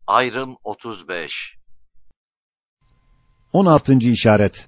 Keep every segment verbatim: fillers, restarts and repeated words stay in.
Ayrım otuz beş. on altıncı işaret.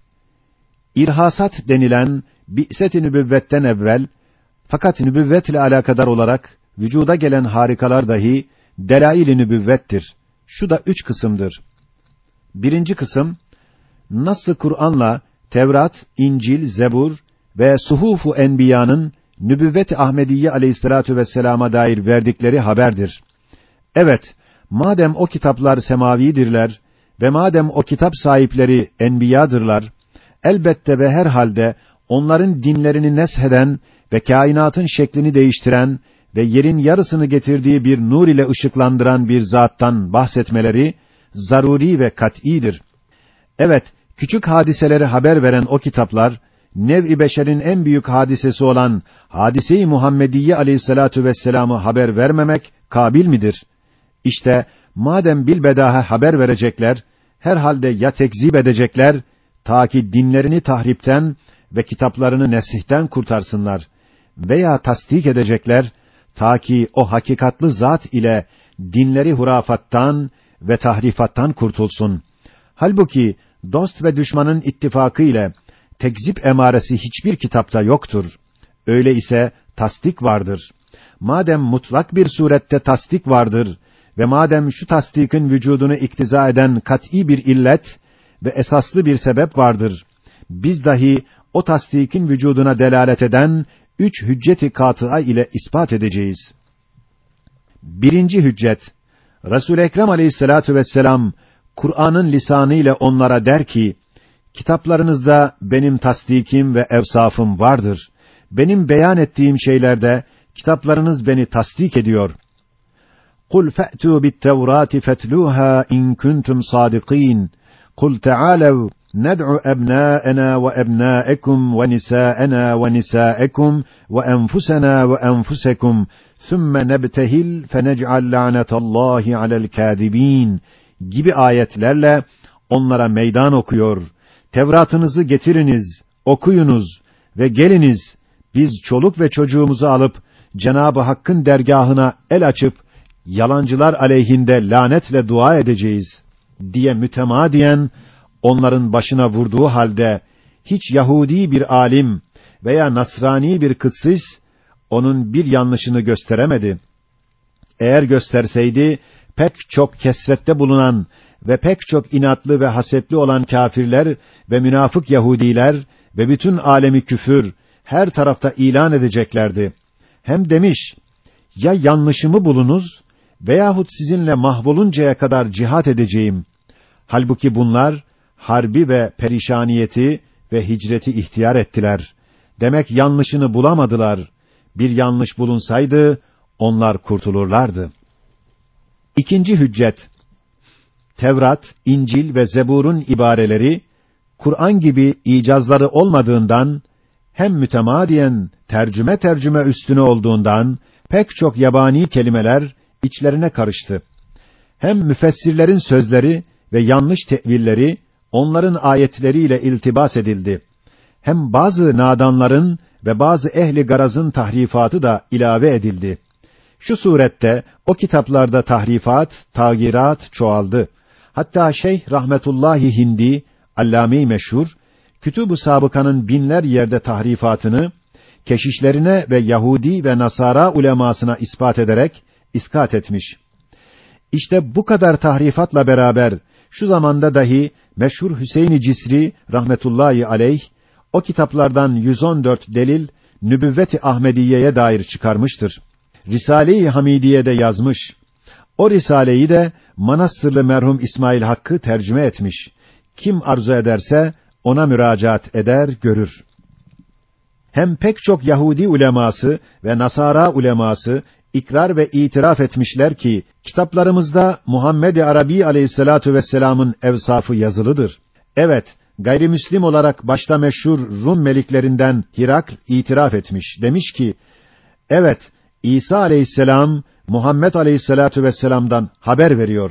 İrhasat denilen bi'set-i nübüvvetten evvel fakat nübüvvetle alakadar olarak vücuda gelen harikalar dahi delail-i nübüvvettir. Şu da üç kısımdır. Birinci kısım, Nass-ı Kur'an'la Tevrat, İncil, Zebur ve Suhuf-u Enbiya'nın nübüvvet-i Ahmediyye aleyhissalatu vesselama dair verdikleri haberdir. Evet, madem o kitaplar semavidirler ve madem o kitap sahipleri enbiyadırlar, elbette ve herhalde onların dinlerini nesheden ve kainatın şeklini değiştiren ve yerin yarısını getirdiği bir nur ile ışıklandıran bir zattan bahsetmeleri zaruri ve kat'îdir. Evet, küçük hadiseleri haber veren o kitaplar, nev-i beşerin en büyük hadisesi olan hadise-i Muhammediyye aleyhissalatu vesselam'ı haber vermemek kabil midir? İşte madem bilbedahe haber verecekler, herhalde ya tekzip edecekler, ta ki dinlerini tahripten ve kitaplarını nesihten kurtarsınlar, veya tasdik edecekler, ta ki o hakikatlı zat ile dinleri hurafattan ve tahrifattan kurtulsun. Halbuki dost ve düşmanın ittifakı ile tekzip emaresi hiçbir kitapta yoktur. Öyle ise tasdik vardır. Madem mutlak bir surette tasdik vardır ve madem şu tasdikin vücudunu iktiza eden kat'î bir illet ve esaslı bir sebep vardır, biz dahi o tasdikin vücuduna delalet eden üç hücceti katıa ile ispat edeceğiz. Birinci hüccet, Resul-i Ekrem aleyhissalatu vesselam Kur'an'ın lisanı ile onlara der ki, kitaplarınızda benim tasdikim ve evsafım vardır. Benim beyan ettiğim şeylerde kitaplarınız beni tasdik ediyor. قُلْ فَأْتُوا بِالتَّوْرَاتِ فَاتْلُوهَا اِنْ كُنْتُمْ صَادِقِينَ قُلْ تَعَالَوْا نَدْعُ أَبْنَاءَنَا وَأَبْنَاءَكُمْ وَنِسَاءَنَا وَنِسَاءَكُمْ وَأَنفُسَنَا وَأَنفُسَكُمْ ثُمَّ نَبْتَهِلْ فَنَجْعَلْ لَعْنَةَ اللّٰهِ عَلَى الْكَاذِبِينَ gibi ayetlerle onlara meydan okuyor. Tevratınızı getiriniz, okuyunuz ve geliniz, biz çoluk ve çocuğumuzu alıp Cenab-ı Hakk'ın dergâhına el açıp yalancılar aleyhinde lanetle dua edeceğiz diye mütemadiyen onların başına vurduğu halde hiç Yahudi bir alim veya Nasrani bir kıssis onun bir yanlışını gösteremedi. Eğer gösterseydi pek çok kesrette bulunan ve pek çok inatlı ve hasetli olan kâfirler ve münafık Yahudiler ve bütün alemi küfür her tarafta ilan edeceklerdi. Hem demiş, ya yanlışımı bulunuz veyahut sizinle mahvoluncaya kadar cihat edeceğim. Halbuki bunlar harbi ve perişaniyeti ve hicreti ihtiyar ettiler. Demek yanlışını bulamadılar. Bir yanlış bulunsaydı onlar kurtulurlardı. İkinci hüccet. Tevrat, İncil ve Zebur'un ibareleri Kur'an gibi icazları olmadığından hem mütemadiyen tercüme tercüme üstüne olduğundan pek çok yabani kelimeler içlerine karıştı. Hem müfessirlerin sözleri ve yanlış tevilleri onların ayetleriyle iltibas edildi. Hem bazı nadanların ve bazı ehli garazın tahrifatı da ilave edildi. Şu surette o kitaplarda tahrifat, tağyirat çoğaldı. Hatta Şeyh Rahmetullahi Hindi, allâme-i meşhur, Kütûb-ü Sabıka'nın binler yerde tahrifatını, keşişlerine ve Yahudi ve Nasara ulemasına ispat ederek, iskat etmiş. İşte bu kadar tahrifatla beraber, şu zamanda dahi, meşhur Hüseyin-i Cisri, rahmetullahi aleyh, o kitaplardan yüz on dört delil, Nübüvvet-i Ahmediye'ye dair çıkarmıştır. Risale-i Hamidiye'de yazmış. O risaleyi de Manastırlı merhum İsmail Hakkı tercüme etmiş. Kim arzu ederse ona müracaat eder, görür. Hem pek çok Yahudi uleması ve Nasara uleması ikrar ve itiraf etmişler ki kitaplarımızda Muhammed-i Arabi aleyhissalatu vesselam'ın evsafı yazılıdır. Evet, gayrimüslim olarak başta meşhur Rum meliklerinden Hirakl itiraf etmiş. Demiş ki, evet, İsa aleyhisselam Muhammed aleyhissalatu vesselam'dan haber veriyor.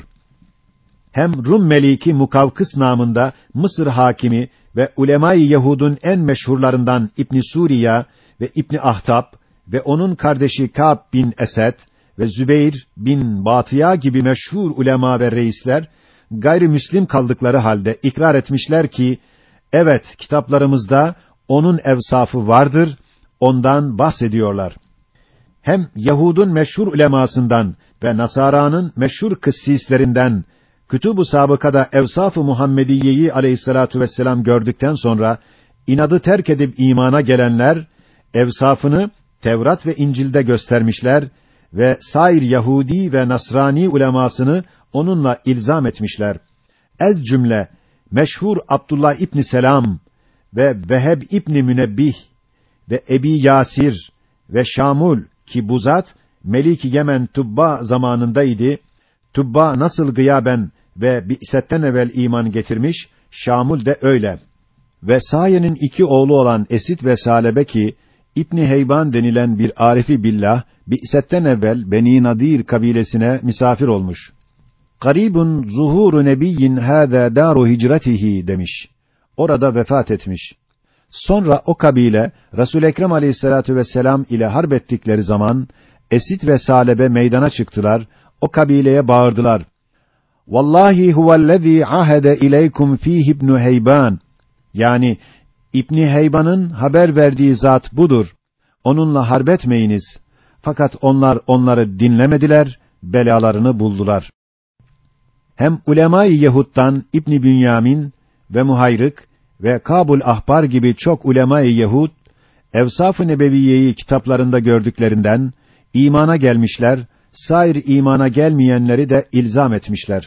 Hem Rum meliki Mukavkıs namında Mısır hakimi ve ulema-i Yahud'un en meşhurlarından İbn Suriya ve İbn Ahtab ve onun kardeşi Kâb bin Esed ve Zübeyr bin Batıya gibi meşhur ulema ve reisler, gayrimüslim kaldıkları halde ikrar etmişler ki, evet, kitaplarımızda onun evsafı vardır, ondan bahsediyorlar. Hem Yahud'un meşhur ulemasından ve Nasara'nın meşhur kıssislerinden, Kütûb-u Sabıka'da evsaf-ı Muhammediye'yi aleyhissalatu vesselam gördükten sonra, inadı terk edip imana gelenler, evsafını Tevrat ve İncil'de göstermişler ve sair Yahudi ve Nasrani ulemasını onunla ilzam etmişler. Ez cümle, meşhur Abdullah İbni Selam ve Veheb İbni Münebbih ve Ebi Yasir ve Şamul ki bu zat, Melik-i Yemen Tubba zamanındaydı. Tubba nasıl gıyaben ve bi'setten evvel iman getirmiş, Şamul de öyle. Ve Saye'nin iki oğlu olan Esit ve Salebe ki, İbni Heyban denilen bir arifi billah, bi'setten evvel Beni Nadir kabilesine misafir olmuş. Garibun zuhuru nebiyyin hâzâ dâru hicretihi demiş. Orada vefat etmiş. Sonra o kabile, Resul-i Ekrem aleyhissalatu vesselam ile harp ettikleri zaman, Esit ve Salebe meydana çıktılar, o kabileye bağırdılar. Vallahi huvellezî ahede ileykum fîh ibnu Heyban. Yani, İbni Heyban'ın haber verdiği zat budur. Onunla harbetmeyiniz. Fakat onlar onları dinlemediler, belalarını buldular. Hem ulema-i Yehud'dan İbn Bünyamin ve Muhayrık ve Kabul Ahbar gibi çok ulema-i Yehud, Evsaf-ı Nebeviye'yi kitaplarında gördüklerinden, imana gelmişler, sair imana gelmeyenleri de ilzam etmişler.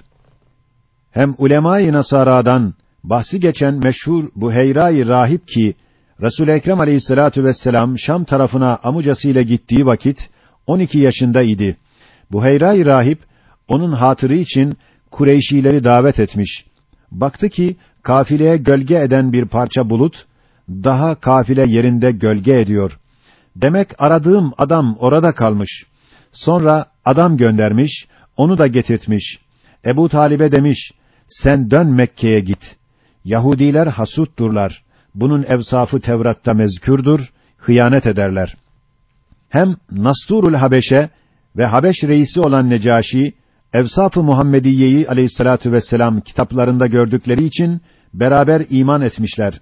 Hem ulema-i Nasara'dan, bahsi geçen meşhur Buheyra-i Rahip ki, Resul-i Ekrem aleyhissalatu vesselam Şam tarafına amucasıyla gittiği vakit on iki yaşındaydı. Buheyra-i Rahip onun hatırı için Kureyşileri davet etmiş. Baktı ki kafileye gölge eden bir parça bulut daha kafile yerinde gölge ediyor. Demek aradığım adam orada kalmış. Sonra adam göndermiş, onu da getirtmiş. Ebu Talib'e demiş: "Sen dön Mekke'ye git. Yahudiler hasutdurlar. Bunun evsafı Tevrat'ta mezkürdür, hıyanet ederler." Hem Nasturul Habeşe ve Habeş reisi olan Necaşi, Evsaf-ı Muhammediye'yi aleyhissalatu vesselam kitaplarında gördükleri için beraber iman etmişler.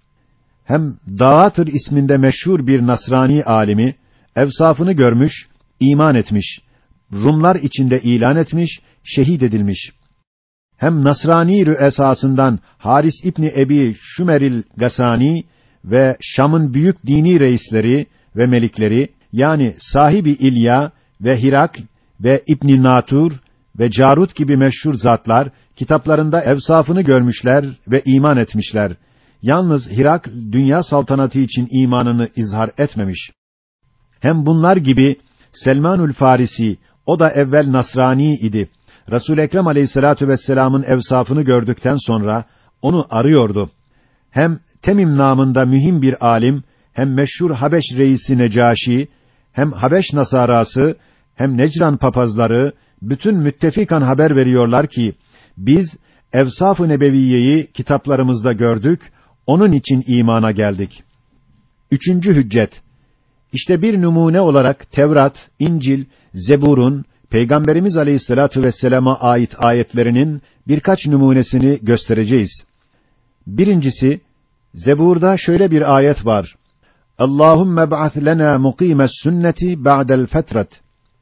Hem Dağatır isminde meşhur bir Nasrani alimi, evsafını görmüş, iman etmiş. Rumlar içinde ilan etmiş, şehit edilmiş. Hem Nasrani rü'esasından Haris İbni Ebi Şümeril Gasani ve Şam'ın büyük dini reisleri ve melikleri, yani sahibi İlya ve Hirak ve İbn Natur ve Carut gibi meşhur zatlar kitaplarında evsafını görmüşler ve iman etmişler. Yalnız Hirak dünya saltanatı için imanını izhar etmemiş. Hem bunlar gibi Selmanül Farisi, o da evvel Nasrani idi. Resul-i Ekrem aleyhissalatu vesselam'ın evsafını gördükten sonra onu arıyordu. Hem Temim namında mühim bir alim, hem meşhur Habeş reisi Necaşi, hem Habeş Nasarası, hem Necran papazları bütün müttefikan haber veriyorlar ki biz Evsaf-ı Nebeviye'yi kitaplarımızda gördük, onun için imana geldik. Üçüncü hüccet. İşte bir numune olarak Tevrat, İncil, Zebur'un Peygamberimiz Aleyhissalatu vesselam'a ait ayetlerinin birkaç numunesini göstereceğiz. Birincisi, Zebur'da şöyle bir ayet var. Allahumme ba'ath lena muqimes sünneti ba'del fetret.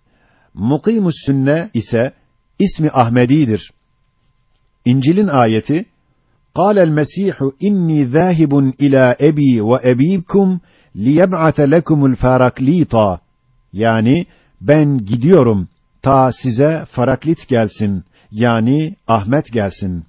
Mukimus sünne ise ismi Ahmedi'dir. İncil'in ayeti, Kâle'l Mesîhu inni zâhibun ilâ ebi ve ebîkum liyeb'ate lekumul faraklîta. Yani ben gidiyorum ta size Faraklit gelsin, yani Ahmet gelsin.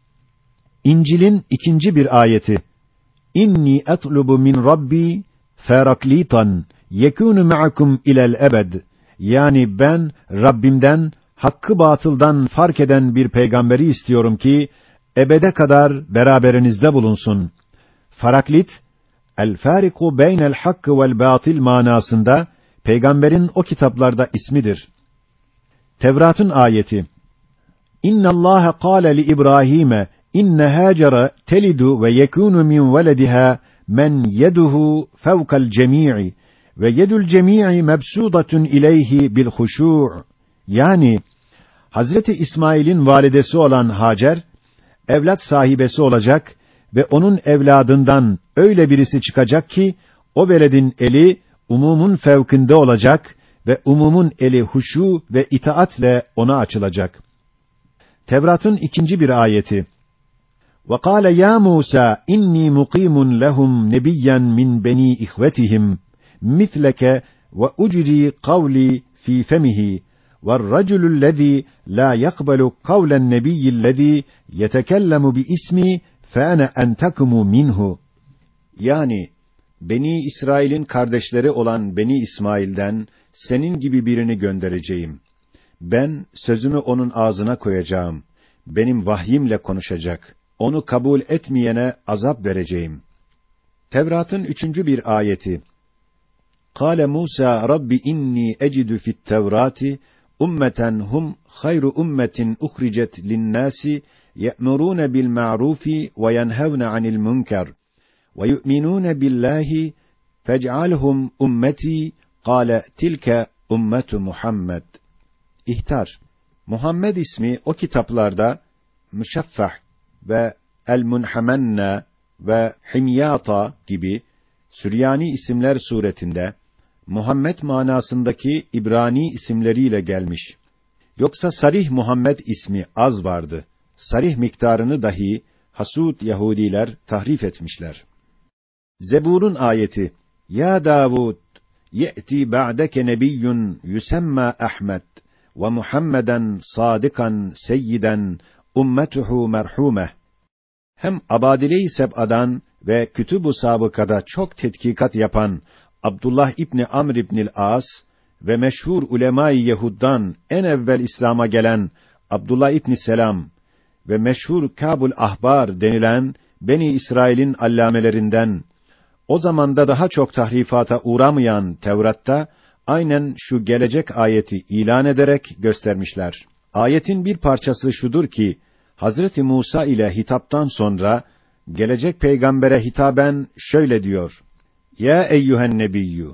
İncil'in ikinci bir ayeti, İnni etlubu min Rabbi faraklitan yekûnu ma'akum ilel ebed. Yani ben Rabbimden hakkı batıldan fark eden bir peygamberi istiyorum ki ebede kadar beraberinizde bulunsun. Faraklit, el-fâriku beynel hakkı vel bâtil manasında peygamberin o kitaplarda ismidir. Tevrat'ın ayeti, İnnallâhe kâle li İbrahîme inne Hâcer'e telidu ve yekûnu min velediha men yeduhu fevkal cemî'i ve yedül cemî'i mebsûdatun ileyhi bil huşû'. Yani Hazreti İsmail'in validesi olan Hacer evlat sahibesi olacak ve onun evladından öyle birisi çıkacak ki o veledin eli umumun fevkinde olacak ve umumun eli huşu ve itaatle ona açılacak. Tevrat'ın ikinci bir ayeti. وَقَالَ يَا مُوسَى إِنِّي مُقِيمٌ لَهُمْ نَبِيًّا مِنْ بَنِي إِخْوَتِهِمْ مِثْلَكَ وَأُجْرِي قَوْلِي فِي فَمِهِ وَالرَّجُلُ الَّذِي لَا يَقْبَلُ قَوْلَ النَّبِيِّ الَّذِي يَتَكَلَّمُ بِإِسْمِي فَأَنَا أَنْتَقِمُ مِنْهُ. Yani Beni İsrail'in kardeşleri olan Beni İsmail'den senin gibi birini göndereceğim. Ben sözümü onun ağzına koyacağım. Benim vahyimle konuşacak. Onu kabul etmeyene azap vereceğim. Tevrat'ın üçüncü bir ayeti. Kâle Musa Rabbi inni ecidu fit Tevrati ummeten hum hayru ummetin uhricet linnâsi ye'murûne bil ma'rufi ve yenhevne anil münker ve yu'minûne billahi fec'alhum ummeti kâle tilke ummetu Muhammed. İhtar. Muhammed ismi o kitaplarda Müşeffah ve El-Munhamenna ve Himyata gibi Süryani isimler suretinde Muhammed manasındaki İbrani isimleriyle gelmiş. Yoksa sarih Muhammed ismi az vardı. Sarih miktarını dahi hasud Yahudiler tahrif etmişler. Zebur'un ayeti. Ya Davud, ye'ti ba'deke nebiyyun yusemma Ahmed ve Muhammeden sadikan seyyiden ummetuhu merhumeh. Hem Abadile-i Seb'adan ve Kütüb-ü Sabıka'da çok tetkikat yapan Abdullah İbni Amr İbnil As ve meşhur ulema-i Yehud'dan en evvel İslam'a gelen Abdullah İbni Selam ve meşhur Kâbul Ahbar denilen Beni İsrail'in allamelerinden o zamanda daha çok tahrifata uğramayan Tevrat'ta aynen şu gelecek ayeti ilan ederek göstermişler. Ayetin bir parçası şudur ki Hazreti Musa ile hitaptan sonra gelecek peygambere hitaben şöyle diyor: Ya eyyühen nebiyyü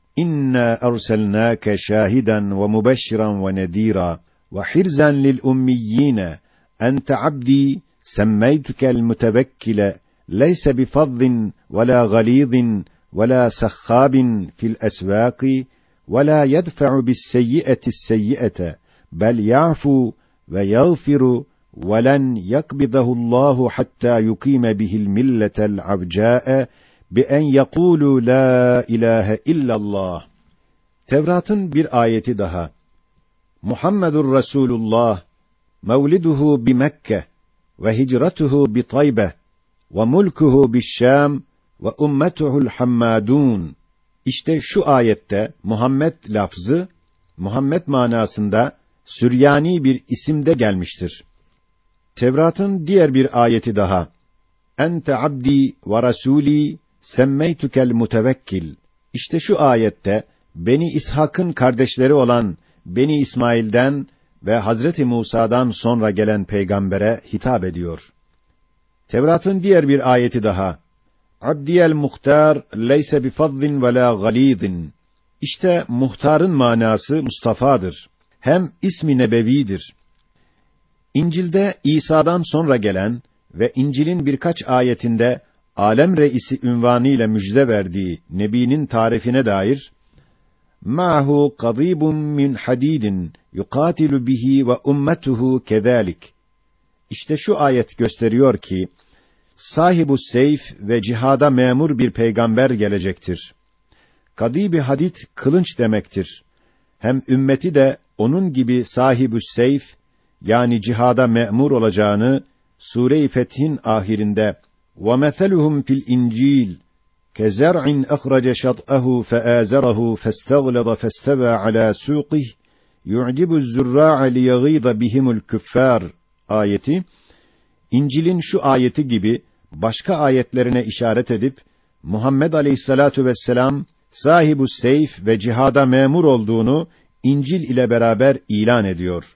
inna erselnâke şâhiden ve mubeşşiran ve nedîrâ ve hirzan lil ummiyyîne ente abdî semmeytukel mutevekkile leyse bifazzin ve la galîzin ve la sahhâbin fil esvâki ve la yedfe'u bis seyyi'eti seyyi'ete bel ya'fu ve yağfiru وَلَنْ يَقْبِضَهُ اللّٰهُ حَتَّى يُقِيمَ بِهِ الْمِلَّةَ الْعَوْجَاءَ بِأَنْ يَقُولُوا لَا إِلَٰهَ إِلَّا اللّٰهِ. Tevrat'ın bir ayeti daha. Muhammedur Resulullah, mevliduhu bi Mekke ve hicretuhu bi Taybe ve mulkuhu bi Şam ve ummetuhu'l Hammadun. İşte şu ayette Muhammed lafzı Muhammed manasında Süryani bir isimde gelmiştir. Tevrat'ın diğer bir ayeti daha. Ente abdi ve rasûlî semmeytukel mutevekkil. İşte şu ayette Beni İshak'ın kardeşleri olan Beni İsmail'den ve Hazreti Musa'dan sonra gelen peygambere hitap ediyor. Tevrat'ın diğer bir ayeti daha. Abdiyel muhtar leyse bifazzin ve la galîzin. İşte muhtarın manası Mustafa'dır. Hem ismi nebevidir. İncil'de İsa'dan sonra gelen ve İncil'in birkaç ayetinde alem reisi ünvanıyla müjde verdiği nebinin tarifine dair ma'hu qadibun min hadidin yuqatilu bihi ve ummetuhu kezalik. İşte şu ayet gösteriyor ki sahibu seyf ve cihada memur bir peygamber gelecektir. Kadib-i hadid kılınç demektir. Hem ümmeti de onun gibi sahibu seyf yani cihada memur olacağını Sure-i Feth'in ahirinde ve meseluhum fil İncil kezer'in akhraca şat'ahu feazarahu festaglaza festeva ala suqih yu'cibu'z zurra'a liyagîza bihimul küffâr ayeti İncil'in şu ayeti gibi başka ayetlerine işaret edip Muhammed Aleyhissalatu vesselam sahibu seyf ve cihada memur olduğunu İncil ile beraber ilan ediyor.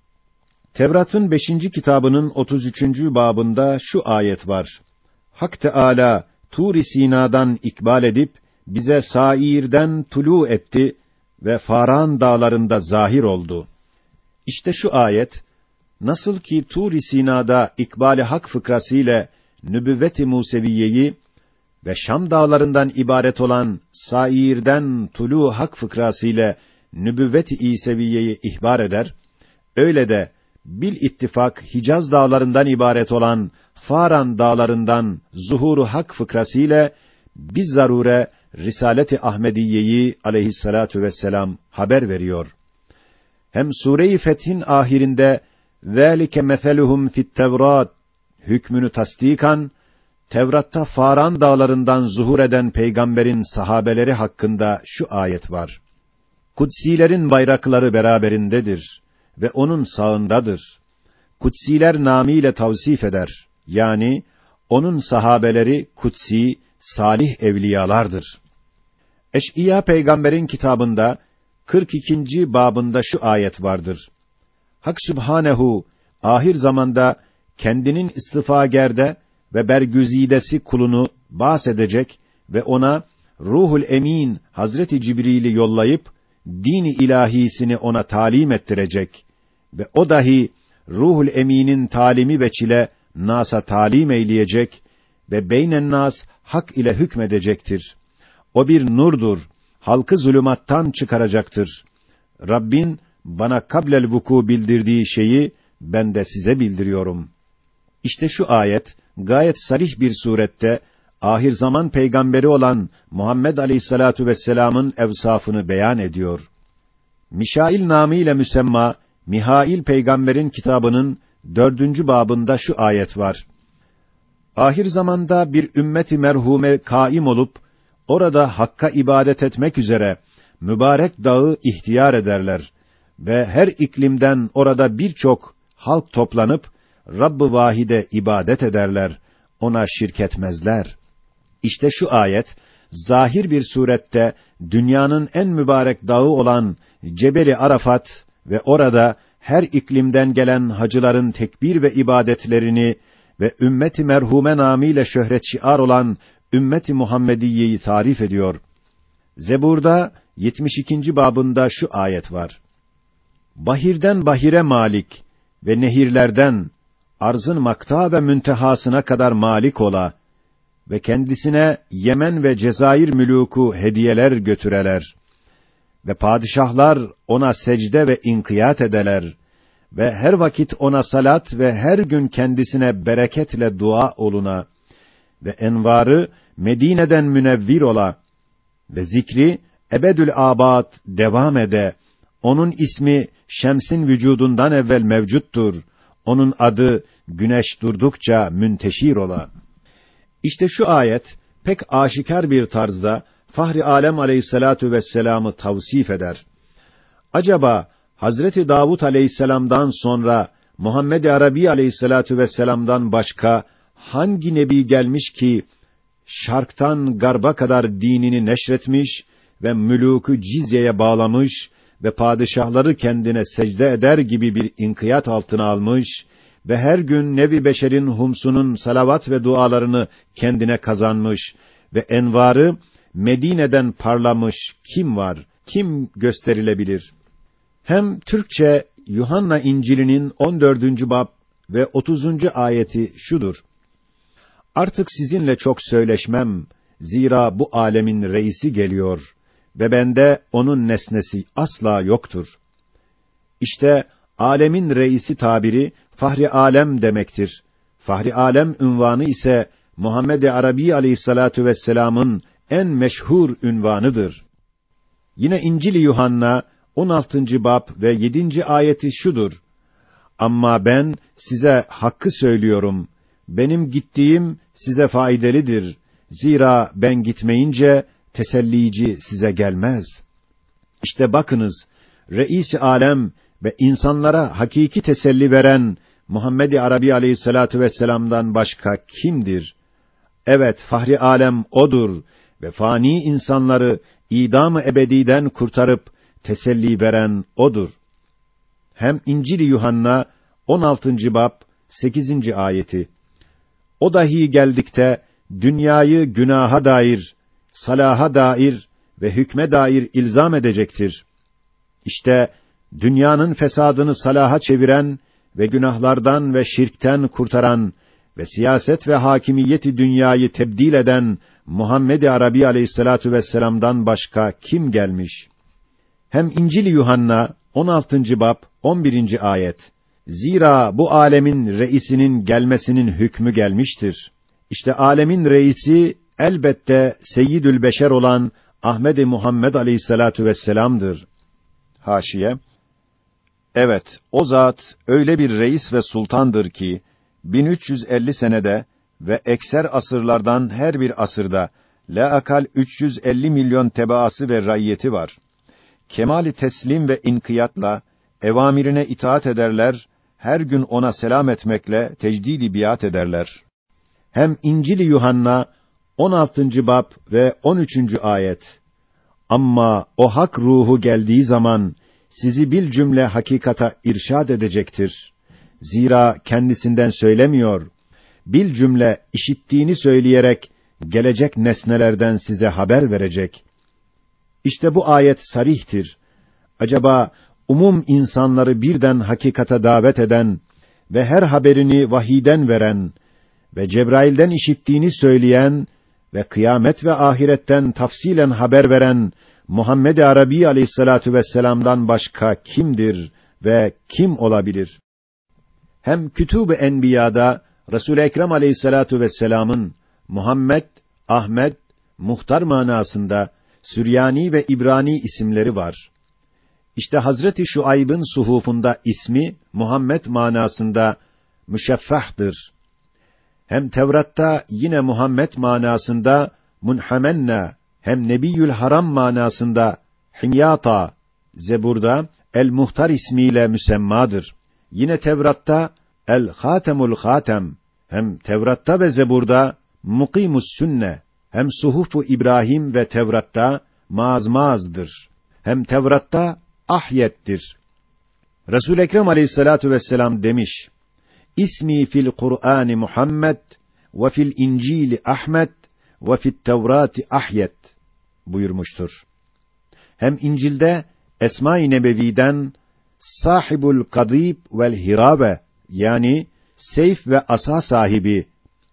Tevrat'ın beşinci kitabının otuz üçüncü babında şu ayet var. Hak Teâlâ Tur-i Sina'dan ikbal edip bize Sair'den tulu etti ve Faran dağlarında zahir oldu. İşte şu ayet, nasıl ki Tur-i Sina'da İkbal-i Hak fıkrası ile nübüvvet-i Museviyeyi ve Şam dağlarından ibaret olan Sair'den tulu hak fıkrası ile nübüvvet-i İseviyeyi ihbar eder, öyle de bil ittifak Hicaz dağlarından ibaret olan Faran dağlarından zuhuru hak fıkrası ile biz zarure Risalet-i Ahmediyeyi aleyhissalatu vesselam haber veriyor. Hem Sure-i Feth'in ahirinde "Zâlike meseluhum fit-Tevrat" hükmünü tasdikan, Tevrat'ta Faran dağlarından zuhur eden peygamberin sahabeleri hakkında şu ayet var. Kutsilerin bayrakları beraberindedir ve onun sağındadır. Kutsiler namiyle tavsif eder. Yani onun sahabeleri kutsi, salih evliyalardır. Eş'İya peygamberin kitabında kırk ikinci babında şu ayet vardır. Hak Sübhanehu ahir zamanda kendinin istifagerde ve bergüzidesi kulunu bahsedecek ve ona Ruhul Emin Hazreti Cibril'i yollayıp din-i ilahisini ona talim ettirecek ve o dahi Ruhul Emin'in talimi veçile nasa talim eyleyecek ve beynen nas hak ile hükmedecektir. O bir nurdur, halkı zulümattan çıkaracaktır. Rabbin bana kablel vuku bildirdiği şeyi ben de size bildiriyorum. İşte şu ayet gayet sarih bir surette ahir zaman peygamberi olan Muhammed Aleyhissalatu vesselam'ın evsafını beyan ediyor. Mişail namıyla müsemma Mihail peygamberin kitabının dördüncü babında şu ayet var. Ahir zamanda bir ümmeti merhume kaim olup orada Hakk'a ibadet etmek üzere mübarek dağı ihtiyar ederler ve her iklimden orada birçok halk toplanıp Rabb-ı Vahid'e ibadet ederler, ona şirk etmezler. İşte şu ayet, zahir bir surette dünyanın en mübarek dağı olan Cebeli Arafat ve orada her iklimden gelen hacıların tekbir ve ibadetlerini ve ümmeti merhume namıyla şöhret şiar olan ümmeti Muhammediye'yi tarif ediyor. Zebur'da yetmiş ikinci babında şu ayet var. Bahirden bahire malik ve nehirlerden arzın makta ve müntehasına kadar malik ola ve kendisine Yemen ve Cezayir mülûku hediyeler götüreler ve padişahlar ona secde ve inkiyat edeler ve her vakit ona salat ve her gün kendisine bereketle dua oluna ve envarı Medine'den münevvir ola ve zikri ebedül abad devam ede. Onun ismi şemsin vücudundan evvel mevcuttur. Onun adı güneş durdukça münteşir ola. İşte şu ayet pek aşikar bir tarzda Fahri Alem Aleyhissalatu vesselam'ı tavsif eder. Acaba Hazreti Davud Aleyhisselam'dan sonra Muhammed-i Arabi Aleyhissalatu vesselam'dan başka hangi nebi gelmiş ki şarktan garba kadar dinini neşretmiş ve mülûkü cizyeye bağlamış ve padişahları kendine secde eder gibi bir inkiyat altına almış ve her gün nevi beşerin humsunun salavat ve dualarını kendine kazanmış ve envarı Medine'den parlamış kim var, kim gösterilebilir? Hem Türkçe Yuhanna İncil'inin on dördüncü bab ve otuzuncu ayeti şudur. Artık sizinle çok söyleşmem, zira bu âlemin reisi geliyor ve bende onun nesnesi asla yoktur. İşte âlemin reisi tabiri Fahri Alem demektir. Fahri Alem ünvanı ise Muhammed-i Arabi Aleyhissalatu vesselam'ın en meşhur ünvanıdır. Yine İncil-i Yuhanna on altıncı bab ve yedinci ayeti şudur. Amma ben size hakkı söylüyorum. Benim gittiğim size faydalıdır. Zira ben gitmeyince tesellici size gelmez. İşte bakınız, Reis-i Alem ve insanlara hakiki teselli veren Muhammed-i Arabi Aleyhissalatu vesselam'dan başka kimdir? Evet, Fahri Alem odur ve fani insanları idam-ı ebediden kurtarıp teselli veren odur. Hem İncil-i Yuhanna on altıncı bab sekizinci ayeti. O dahi geldikte dünyayı günaha dair salaha dair ve hükme dair ilzam edecektir. İşte dünyanın fesadını salaha çeviren ve günahlardan ve şirkten kurtaran ve siyaset ve hakimiyeti dünyayı tebdil eden Muhammed-i Arabi aleyhissalatu vesselam'dan başka kim gelmiş? Hem İncil-i Yuhanna on altıncı bab on birinci ayet. Zira bu alemin reisinin gelmesinin hükmü gelmiştir. İşte alemin reisi elbette Seyyidül Beşer olan Ahmed-i Muhammed aleyhissalatu vesselam'dır. Haşiye. Evet, o zat öyle bir reis ve sultandır ki bin üç yüz elli senede ve ekser asırlardan her bir asırda laakal üç yüz elli milyon tebaası ve raiyeti var. Kemali teslim ve inkiyatla evamirine itaat ederler, her gün ona selam etmekle tecdid-i biat ederler. Hem İncil-i Yuhanna on altıncı bab ve on üçüncü ayet. Amma o hak ruhu geldiği zaman sizi bil cümle hakikata irşad edecektir. Zira kendisinden söylemiyor. Bil cümle işittiğini söyleyerek gelecek nesnelerden size haber verecek. İşte bu ayet sarihtir. Acaba umum insanları birden hakikata davet eden ve her haberini vahiden veren ve Cebrail'den işittiğini söyleyen ve kıyamet ve ahiretten tafsilen haber veren Muhammed-i Arabi aleyhissalatu vesselam'dan başka kimdir ve kim olabilir? Hem Kütûb-ü Enbiya'da Resul-i Ekrem aleyhissalatu vesselam'ın Muhammed, Ahmet, Muhtar manasında Süryani ve İbrani isimleri var. İşte Hazreti Şuayb'ın suhufunda ismi Muhammed manasında müşeffahdır. Hem Tevrat'ta yine Muhammed manasında munhamenna, hem Nebiyül Haram manasında Himyata, Zebur'da El-Muhtar ismiyle müsemmadır. Yine Tevrat'ta El-Hatemul Hatem, hem Tevrat'ta ve Zebur'da Mukimus Sünne, hem Suhuf-u İbrahim ve Tevrat'ta Mazmaz'dır. Hem Tevrat'ta Ahyet'tir. Resul-i Ekrem aleyhissalatu vesselam demiş: İsmi fil Kur'an Muhammed ve fil İncil Ahmed ve fit Tevrati Ahyet buyurmuştur. Hem İncil'de Esma-i Nebevi'den Sahibul Kadib vel Hirabe, yani seyf ve asa sahibi.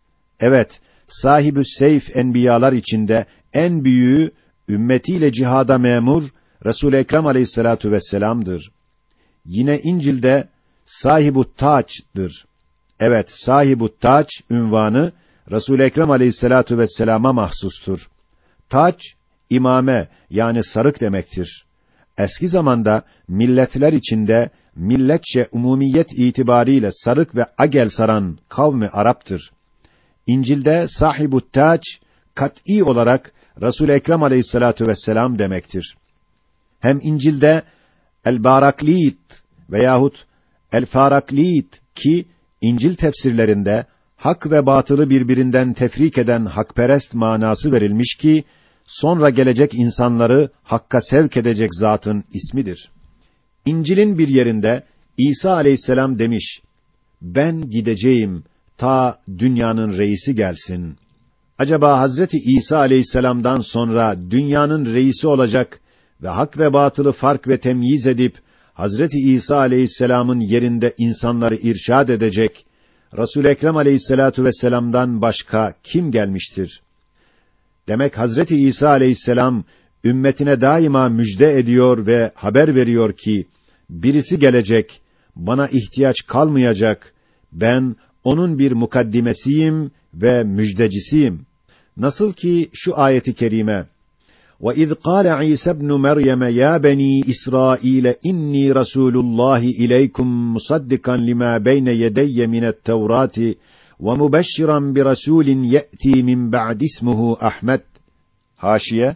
Evet, sahibü seyf enbiyalar içinde en büyüğü, ümmetiyle cihada memur Resul-i Ekrem aleyhissalatu vesselam'dır. Yine İncil'de Sahibut Taç'dır. Evet, Sahibut Taç ünvanı Resul-i Ekrem aleyhissalatu vesselama mahsustur. Taç, imame yani sarık demektir. Eski zamanda milletler içinde milletçe umumiyet itibariyle sarık ve agel saran kavmi Arap'tır. İncil'de Sahibut Taç kat'î olarak Resul-i Ekrem aleyhissalatu vesselam demektir. Hem İncil'de El-Baraklit veyahut El-Faraklit ki İncil tefsirlerinde hak ve batılı birbirinden tefrik eden hakperest manası verilmiş ki sonra gelecek insanları hakka sevk edecek zatın ismidir. İncil'in bir yerinde İsa aleyhisselam demiş: Ben gideceğim ta dünyanın reisi gelsin. Acaba Hazreti İsa aleyhisselam'dan sonra dünyanın reisi olacak ve hak ve batılı fark ve temyiz edip Hazreti İsa aleyhisselam'ın yerinde insanları irşad edecek Resul-i Ekrem aleyhissalatu vesselam'dan başka kim gelmiştir? Demek Hazreti İsa aleyhisselam ümmetine daima müjde ediyor ve haber veriyor ki birisi gelecek, bana ihtiyaç kalmayacak. Ben onun bir mukaddimesiyim ve müjdecisiyim. Nasıl ki şu ayeti kerime: وَإِذْ قَالَ عِيسَى ابْنُ مَرْيَمَ يَا بَنِي إِسْرَائِيلَ إِنِّي رَسُولُ اللّٰهِ إِلَيْكُمْ مُصَدِّقًا لِمَا بَيْنَ يَدَيَّ مِنَ التَّوْرَاتِ وَمُبَشِّرًا بِرَسُولٍ يَأْتِي مِنْ بَعْدِ اسْمُهُ أَحْمَدَ. Haşiye.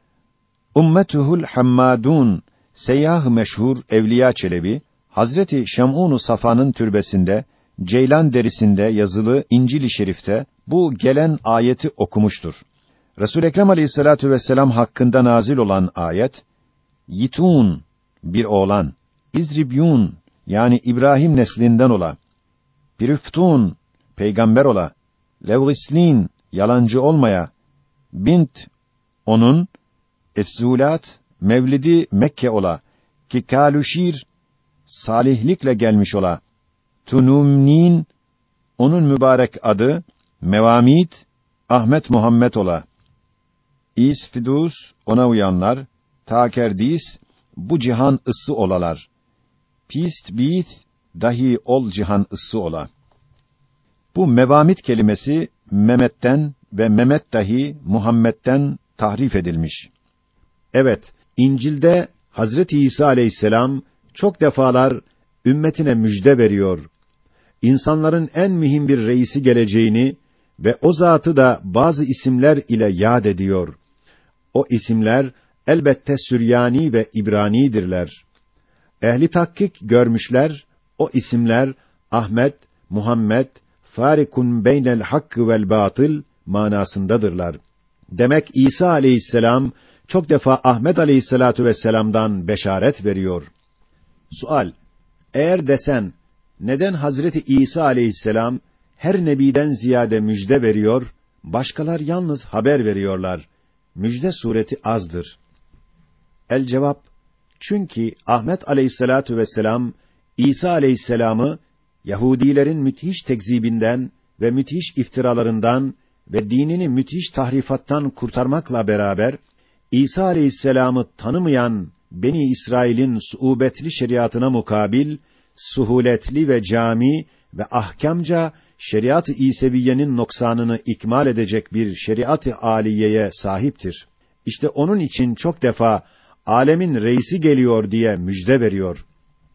Ummetuhul Hammadun, seyyah meşhur Evliya Çelebi, Hazreti Şem'ûn-u Safa'nın türbesinde ceylan derisinde yazılı İncil-i Şerif'te bu gelen ayeti okumuştur. Resul-i Ekrem aleyhissalatu vesselam hakkında nazil olan ayet, Yitûn, bir oğlan, İzribyûn, yani İbrahim neslinden ola, Pirüftûn, peygamber ola, Levgislîn, yalancı olmaya, Bint Onun efzulat mevlidi Mekke ola ki kaluşir salihlikle gelmiş ola. Tunumnin onun mübarek adı Mevamit Ahmet Muhammed ola. İsfidus ona uyanlar, takerdis bu cihan ıssı olalar. Pist bit dahi ol cihan ıssı ola. Bu mevamit kelimesi Mehmet'ten ve Mehmet dahi Muhammed'den tahrif edilmiş. Evet, İncil'de Hazreti İsa aleyhisselam çok defalar ümmetine müjde veriyor. İnsanların en mühim bir reisi geleceğini ve o zatı da bazı isimler ile yad ediyor. O isimler elbette Süryani ve İbranidirler. Ehli tahkik görmüşler, o isimler Ahmet, Muhammed, farikun beynel hakkı vel batıl manasındadırlar. Demek İsa aleyhisselam çok defa Ahmet aleyhissalatu vesselam'dan beşaret veriyor. Sual: eğer desen, neden Hazreti İsa aleyhisselam her nebiden ziyade müjde veriyor, başkalar yalnız haber veriyorlar? Müjde sureti azdır. El cevap: çünkü Ahmet aleyhissalatu vesselam İsa aleyhisselamı Yahudilerin müthiş tekzibinden ve müthiş iftiralarından ve dinini müthiş tahrifattan kurtarmakla beraber İsa aleyhisselamı tanımayan Beni İsrail'in suubetli şeriatına mukabil suhuletli ve cami ve ahkamca şeriat-ı İseviyenin noksanını ikmal edecek bir şeriat-ı âliyeye sahiptir. İşte onun için çok defa alemin reisi geliyor diye müjde veriyor.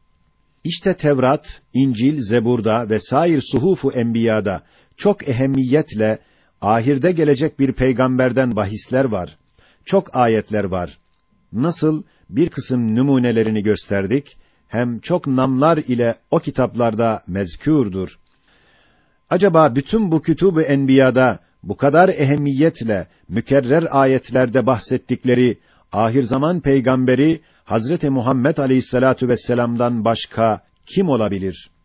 İşte Tevrat, İncil, Zebur'da ve sair suhuf-u enbiyada çok ehemmiyetle ahirde gelecek bir peygamberden bahisler var. Çok ayetler var. Nasıl bir kısım numunelerini gösterdik, hem çok namlar ile o kitaplarda mezkûrdur. Acaba bütün bu kütûb-ü enbiyada bu kadar ehemmiyetle mükerrer ayetlerde bahsettikleri ahir zaman peygamberi Hazreti Muhammed aleyhissalatu vesselam'dan başka kim olabilir?